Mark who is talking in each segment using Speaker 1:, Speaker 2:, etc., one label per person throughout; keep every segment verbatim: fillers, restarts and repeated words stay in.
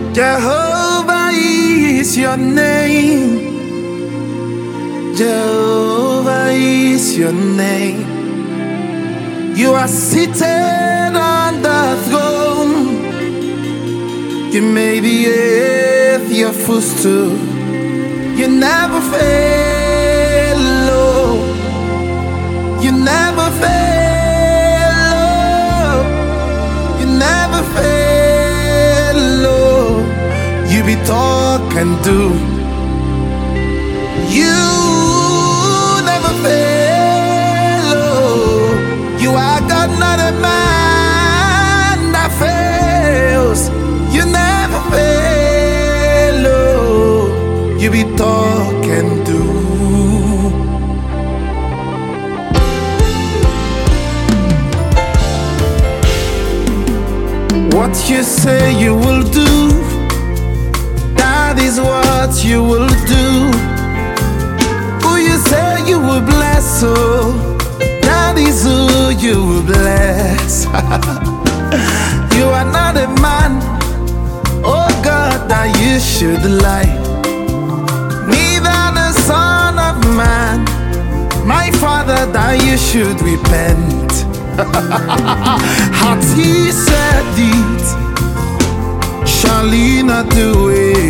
Speaker 1: Jehovah is your name. Jehovah is your name. You are seated on the throne. You made the earth your footstool. You never fail, Lord. You never fail, Lord. You never fail, Lord. You be talk and do. You never fail, Lord. You are God, not a man that fails. You never fail, Lord. You be talk and do. What you say you will do, that is what you will do. Who you say you will bless, oh, that is who you will bless. You are not a man, oh God, that you should lie. Neither the son of man, my Father, that you should repent. Had he said it, shall he not do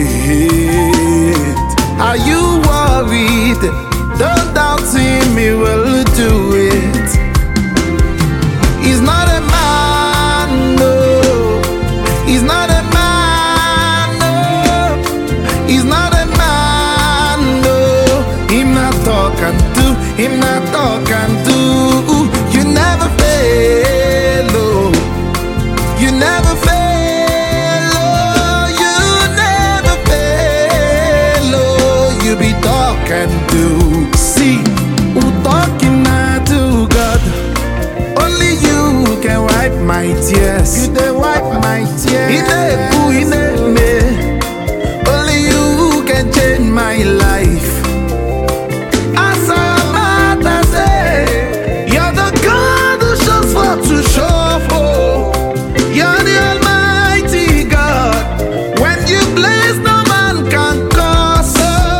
Speaker 1: it? Are you worried? Don't doubt him, he will do it. He's not a man, no. He's not a man, no. He's not a man, no. Him not talk and do, him not talk and do. You never fail, oh. You never fail, oh. You never fail, oh. You be talk and do. See, who talking now to God? Only you can wipe my tears. You can wipe my tears. In a boo, in a me. Only you can change my life. As a matter say, you're the God who shows for to show for. You're the Almighty God. When you bless, no man can curse.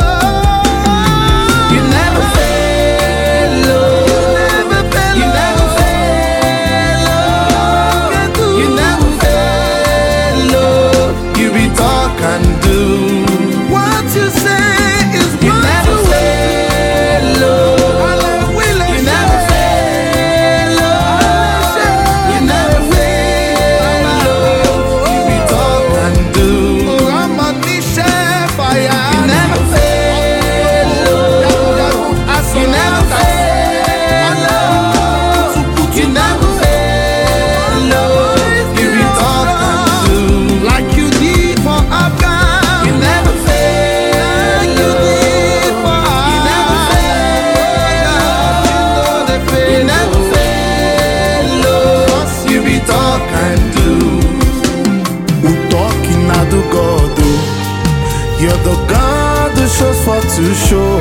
Speaker 1: You never fail, Lord. You never fail, Lord. You never fail, Lord. You be talk and do. What you say is what you never fail, Lord. You never fail, Lord. You never fail, Lord. You be talk and do. I'm on the chef, I am. You never fail, Lord. You never fail, Lord. You never fail, Lord. You be talk and do. Like you did for Abraham. You never fail, Lord. You never fail, Lord. You never fail, Lord. You be talk and do. Who talking now to God, oh? You're the God who shows for to show.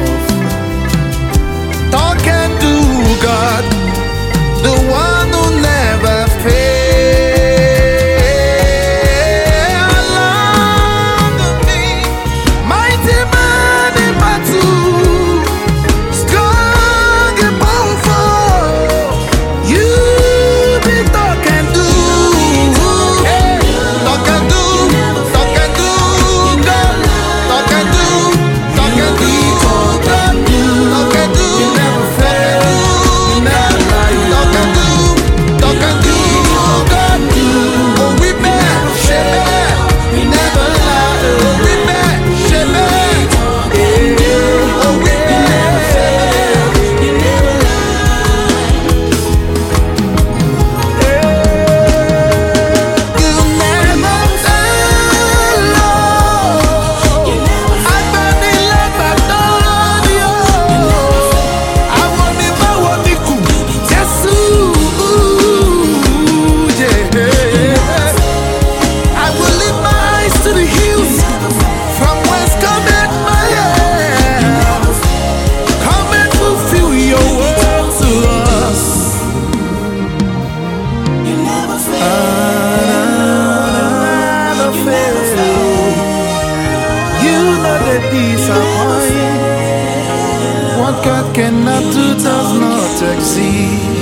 Speaker 1: Talk and do, God, the one who never fails. Along me, mighty man in battle, strong and powerful. You be talk and do, talk and do, talk and do, God, talk and do, talk and do, talk and do, talk and do. You never fail, you never lie, talk and do. God cannot do does not exist.